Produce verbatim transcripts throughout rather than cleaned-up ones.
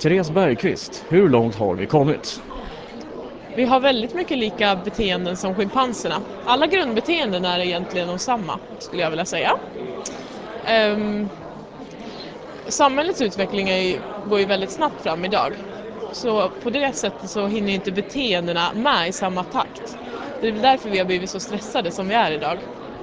Therese Bergqvist, hur långt har vi kommit? Vi har väldigt mycket lika beteenden som schimpanserna. Alla grundbeteenden är egentligen de samma, skulle jag vilja säga. Um, samhällets utveckling är ju, går ju väldigt snabbt fram idag. Så på det sättet så hinner inte beteendena med i samma takt. Det är därför vi har blivit så stressade som vi är idag.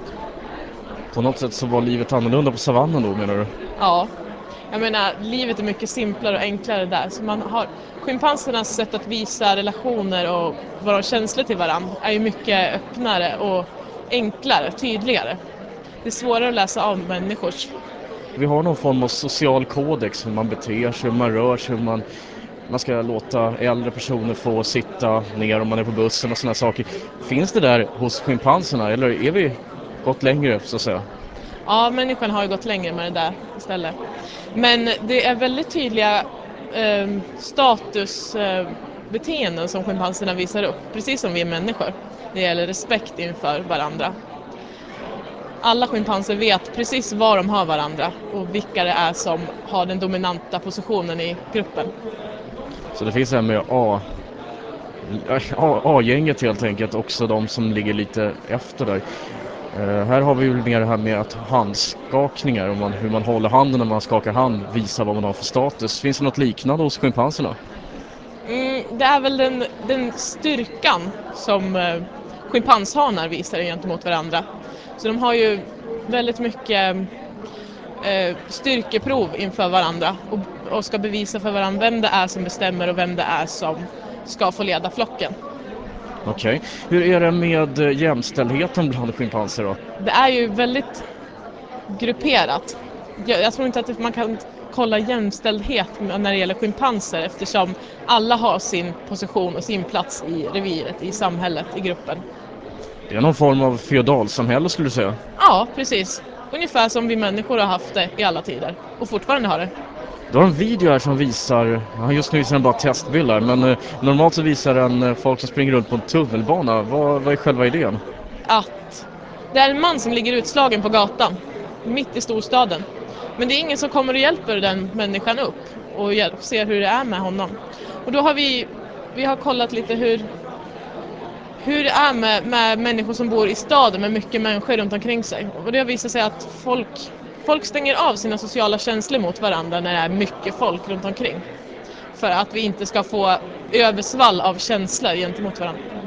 På något sätt så var livet annorlunda på savannen då, menar du? Ja, jag menar, livet är mycket simplare och enklare där. Så man har, schimpansernas sätt att visa relationer och vara känslor till varandra är ju mycket öppnare och enklare, tydligare. Det är svårare att läsa av människors. Vi har någon form av social kodex, hur man beter sig, hur man rör sig, hur man, man ska låta äldre personer få sitta ner om man är på bussen och sådana saker. Finns det där hos schimpanserna eller är vi gått längre så att säga? Ja, människan har ju gått längre med det där istället. Men det är väldigt tydliga eh, statusbeteenden eh, som schimpanserna visar upp, precis som vi är människor. Det gäller respekt inför varandra. Alla schimpanser vet precis var de har varandra och vilka det är som har den dominanta positionen i gruppen. Så det finns en med A, A-gänget helt enkelt, också de som ligger lite efter där. Uh, här har vi ju mer det här med att handskakningar, om man, hur man håller handen när man skakar hand, visar vad man har för status. Finns det något liknande hos schimpanserna? Mm, det är väl den, den styrkan som uh, schimpanshanar visar gentemot varandra. Så de har ju väldigt mycket uh, styrkeprov inför varandra och, och ska bevisa för varandra vem det är som bestämmer och vem det är som ska få leda flocken. Okej. Okay. Hur är det med jämställdheten bland schimpanser då? Det är ju väldigt grupperat. Jag, jag tror inte att man kan kolla jämställdhet när det gäller schimpanser eftersom alla har sin position och sin plats i reviret, i samhället, i gruppen. Det är någon form av feodalsamhälle skulle du säga? Ja, precis. Ungefär som vi människor har haft det i alla tider och fortfarande har det. Du har en video här som visar, just nu visar den bara testbilder, men eh, normalt så visar den eh, folk som springer runt på en tunnelbana. Vad, vad är själva idén? Att det är en man som ligger utslagen på gatan, mitt i storstaden. Men det är ingen som kommer och hjälper den människan upp och ser hur det är med honom. Och då har vi, vi har kollat lite hur, hur det är med, med människor som bor i staden med mycket människor runt omkring sig. Och det har visat sig att folk, folk stänger av sina sociala känslor mot varandra när det är mycket folk runt omkring. För att vi inte ska få översvall av känslor gentemot varandra.